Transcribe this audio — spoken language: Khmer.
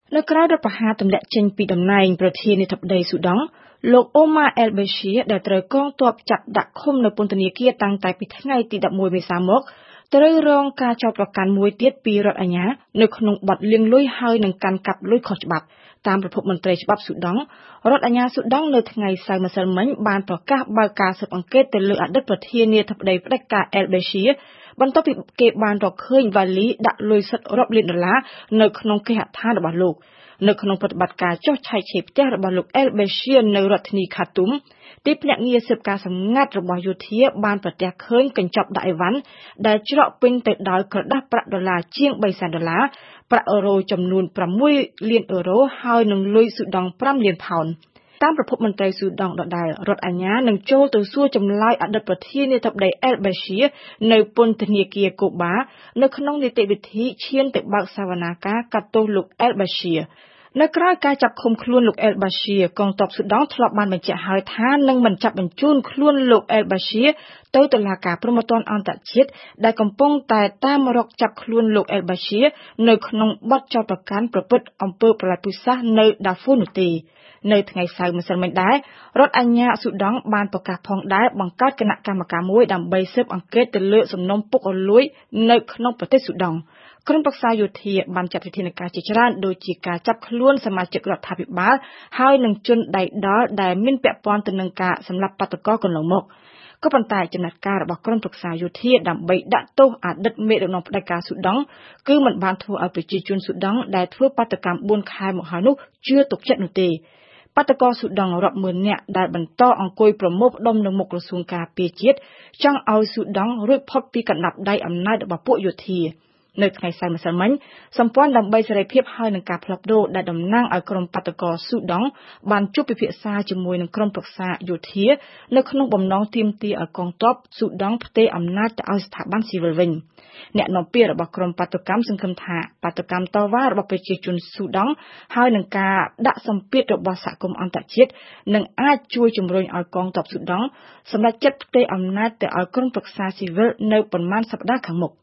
នៅក្រៅរដ្ឋប្រហារទម្លាក់ចេញពីតំណែងប្រធានាធិបតីស៊ូដង់លោកអូម៉ាអែលបេឈៀដែលត្រូវកងទ័ពចាប់ដាក់ឃុំនៅពន្ធនាគារតាំងតែពីថ្ងៃទី11មេសាមកត្រូវរងការចោទប្រកាន់មួយទៀតពីរដ្ឋអាជ្ញានៅក្នុងបទលាងលុយហើយនឹងកាន់កាប់លុយខុសច្បាប់តាមប្រភពមន្ត្រីច្បាប់ស៊ូដង់រដ្ឋអាជ្ញាស៊ូដង់នៅថ្ងៃសៅរ៍ម្សិលមិញបានប្រកាសបើកការស៊ើបអង្កេតទៅលើអតីតប្រធានាធិបតីផ្ដាច់ការអែលបេឈៀបន្ទាប់ពីគេបានរកឃើញវ៉ាលីដាក់លុយសុទ្ធរាប់លានដុល្លារនៅក្នុងគេហដ្ឋានរបស់លោកនៅក្នុងប្រតិបត្តិការចុះឆែកឆេរផ្ទះរបស់លោកអែលបេឈៀនៅរដ្ឋធានីខាទូមទីភ្នាក់ងារស៊ើបការសម្ងាត់របស់យោធាបានប្រទះឃើញកញ្ចប់ដាក់អីវ៉ាន់ដែលច្រកពេញទៅដោយក្រដាសប្រាក់ដុល្លារជាង$300,000ប្រាក់អឺរ៉ូចំនួន6លានអឺរ៉ូហើយនិងលុយស៊ូដង់5លានផោនតាមប្រភពមន្ត្រីស៊ូដង់ដដែលរដ្ឋអាជ្ញានឹងចូលទៅសួរចម្លើយអតីតប្រធានាធិបតីអែលបេឈៀនៅពន្ធនាគារកូបានៅក្នុងនីតិវិធីឈានទៅបើកសវនាការកាត់ទោសលោកអែលបេឈៀនៅក្រៅការចាប់ឃុំខ្លួនលោកអែលបាឈៀកងទ័ពស៊ូដង់ធ្លាប់បានបញ្ជាក់ហើយថានឹងមិនចាប់បញ្ជូនខ្លួនលោកអែលបាឈៀទៅតុលាការព្រហ្មទណ្ឌអន្តរជាតិដែលកំពុងតែតាមរកចាប់ខ្លួនលោកអែលបាឈៀនៅក្នុងបទចោទប្រកាន់ប្រព្រឹត្តអំពើប្រល័យពូជសាសន៍នៅដាហ្វូនោះទេនៅថ្ងៃសៅរ៍ម្សិលមិញដែររដ្ឋអាជ្ញាស៊ូដង់បានប្រកាសផងដែរបង្កើតគណៈកម្មការមួយដើម្បីស៊ើបអង្កេតទៅលើសំណុំពុករលួយនៅក្នុងប្រទេសស៊ូដង់ក្រុមប្រឹក្សាយោធាបានចាត់វិធានការជាច្រើនដូចជាការចាប់ខ្លួនសមាជិករដ្ឋាភិបាលហើយនឹងជនដៃដល់ដែលមានពាក់ព័ន្ធទៅនឹងការសម្លាប់បាតុករកន្លងមកក៏ប៉ុន្តែចំណាត់ការរបស់ក្រុមប្រឹក្សាយោធាដើម្បីដាក់ទោសអតីតមេដឹកនាំផ្ដាច់ការស៊ូដង់គឺមិនបានធ្វើឲ្យប្រជាជនស៊ូដង់ដែលធ្វើបាតុកម្ម4ខែមកហើយនោះជឿទុកចិត្តនោះទេបាតុករស៊ូដង់រាប់ម៉ឺននាក់ដែលបន្តអង្គុយប្រមូលផ្ដុំនៅមុខក្រសួងការពារជាតិចង់ឲ្យស៊ូដង់រួចផុតពីកណ្ដាប់ដៃអំណាចរបស់ពួកយោធានៅថ្ងៃសៅរ៍ម្សិលមិញសម្ព័ន្ធដើម្បីសេរីភាពហើយនឹងការផ្លាស់ប្ដូរដែលតំណាងឲ្យក្រុមបាតុករស៊ូដង់បានជួបពិភាក្សាជាមួយនឹងក្រុមប្រឹក្សាយោធានៅក្នុងបំណងទាមទារឲ្យកងទ័ពស៊ូដង់ផ្ទេរអំណាចទៅឲ្យស្ថាប័នស៊ីវិលវិញអ្នកនាំពាក្យរបស់ក្រុមបាតុកម្មសង្ឃឹមថាបាតុកម្មតវ៉ារបស់ប្រជាជនស៊ូដង់ហើយនឹងការដាក់សម្ពាធរបស់សហគមន៍អន្តរជាតិនឹងអាចជួយជំរុញឲ្យកងទ័ពស៊ូដង់សម្រេចចិត្តផ្ទេរអំណាចទៅឲ្យក្រុមប្រឹក្សាស៊ីវិលនៅប៉ុន្មានសប្តាហ៍ខាងមុខ